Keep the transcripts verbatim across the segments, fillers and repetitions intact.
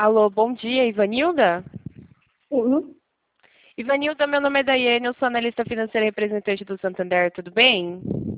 Alô, bom dia, Ivanilda? Sim, Ivanilda, meu nome é Daiane, eu sou analista financeira e representante do Santander, tudo bem?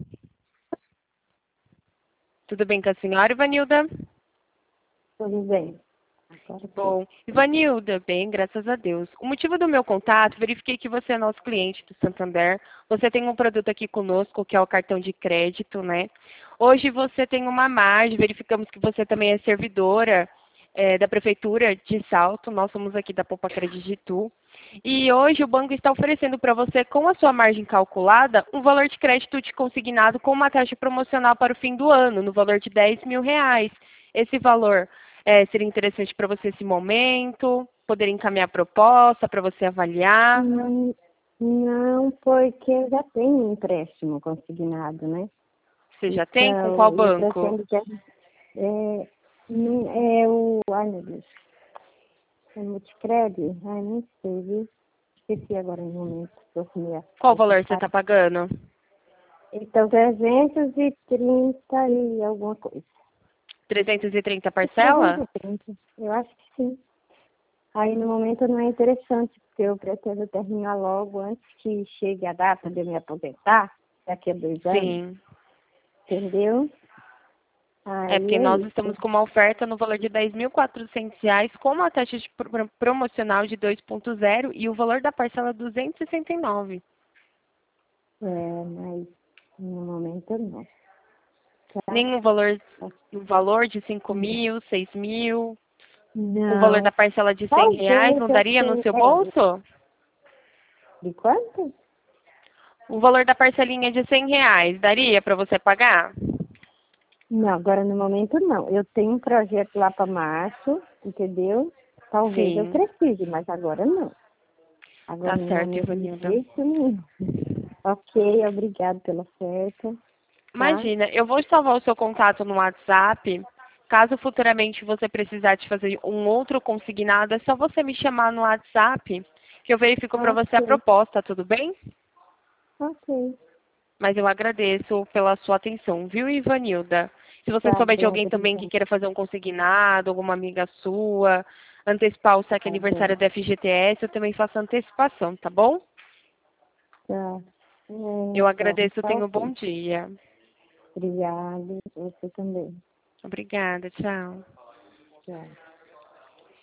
Tudo bem com a senhora, Ivanilda? tudo bem. Que Agora sim. bom. Ivanilda, bem, graças a Deus. O motivo do meu contato, verifiquei que você é nosso cliente do Santander. Você tem um produto aqui conosco, que é o cartão de crédito, né? Hoje você tem uma margem, verificamos que você também é servidora eh, da Prefeitura de Salto. Nós somos aqui da Poupa Creditu. E hoje o banco está oferecendo para você, com a sua margem calculada, um valor de crédito de consignado com uma taxa promocional para o fim do ano, no valor de dez mil reais. Esse valor é, seria interessante para você esse momento, poder encaminhar a proposta para você avaliar. Não, não, porque eu já tenho um empréstimo consignado, né? Você já tem? Com qual Então, eu banco? pretendo que é, não- é o, ai meu Deus, é Multicred? Ai, não sei, viu? Esqueci agora no momento, estou meio Qual valor você está ocupada. pagando? Então, trezentos e trinta e alguma coisa. trezentos e trinta parcela? trezentos e trinta, eu acho que sim. Aí no momento não é interessante, porque eu pretendo terminar logo antes que chegue a data de eu me aposentar, daqui a dois anos, Sim. entendeu? É Aí porque é nós estamos isso. com uma oferta no valor de dez mil e quatrocentos reais, com uma taxa de pro- promocional de dois ponto zero e o valor da parcela duzentos e sessenta e nove. É, mas no momento não, tá? Nenhum valor, um valor de cinco mil, seis mil, o valor da Não, parcela de cem reais talvez não daria no assim, seu é, bolso? de quanto? O valor da parcelinha de cem reais daria para você pagar? Não, agora no momento não. Eu tenho um projeto lá para março, entendeu? Talvez eu Sim. precise, mas agora não. Agora Tá no certo, momento de Ivanilda. jeito nenhum. Ok, obrigado pela oferta, tá? Imagina, eu vou salvar o seu contato no WhatsApp. Caso futuramente você precisar de fazer um outro consignado, é só você me chamar no WhatsApp que eu verifico para você a Ok, proposta, tudo bem? ok. Mas eu agradeço pela sua atenção, viu, Ivanilda? Se você Tá souber de bom, alguém também que obrigada. queira fazer um consignado, alguma amiga sua, antecipar o saque Tá bom, aniversário da F G T S, eu também faço antecipação, tá bom? tá. É, Eu tá, agradeço, tá tenha um bom ok. dia. Obrigada, você também. Obrigada, tchau. Tchau.